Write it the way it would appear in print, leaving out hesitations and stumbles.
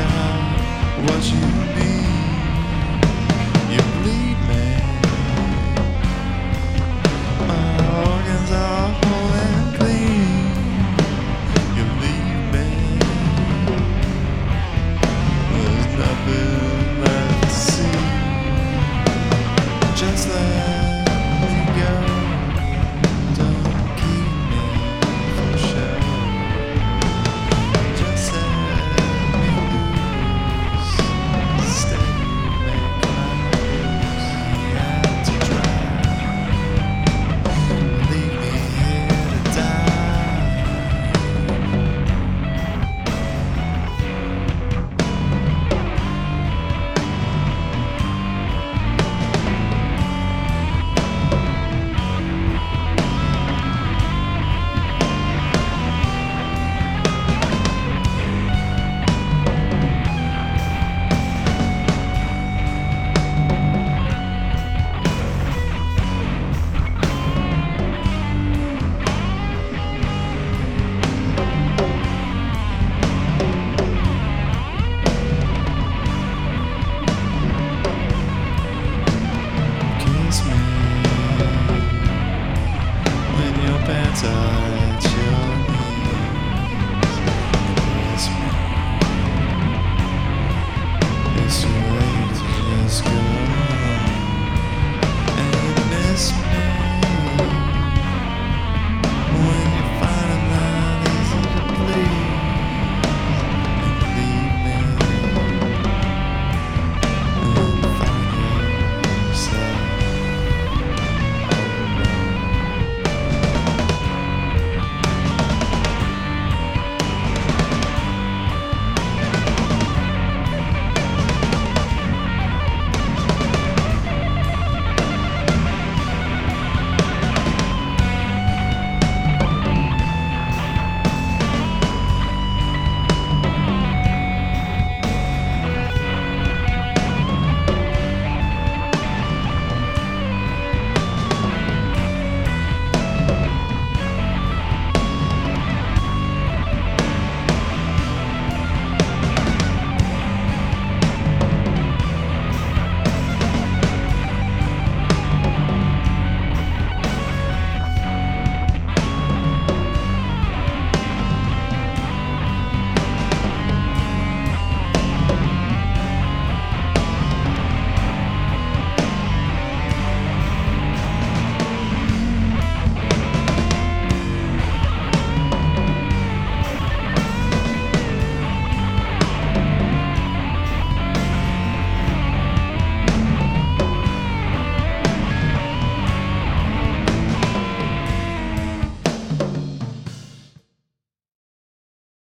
what you need. You bleed me. My organs are whole and clean. You leave me. There's nothing left to see. Just let me go. Don't keep me from sure. Just set me loose. Stay, make my moves. Had to try. Leave me here to die. Kiss me when your pants are at your knees. Kiss me. It's too late to just go.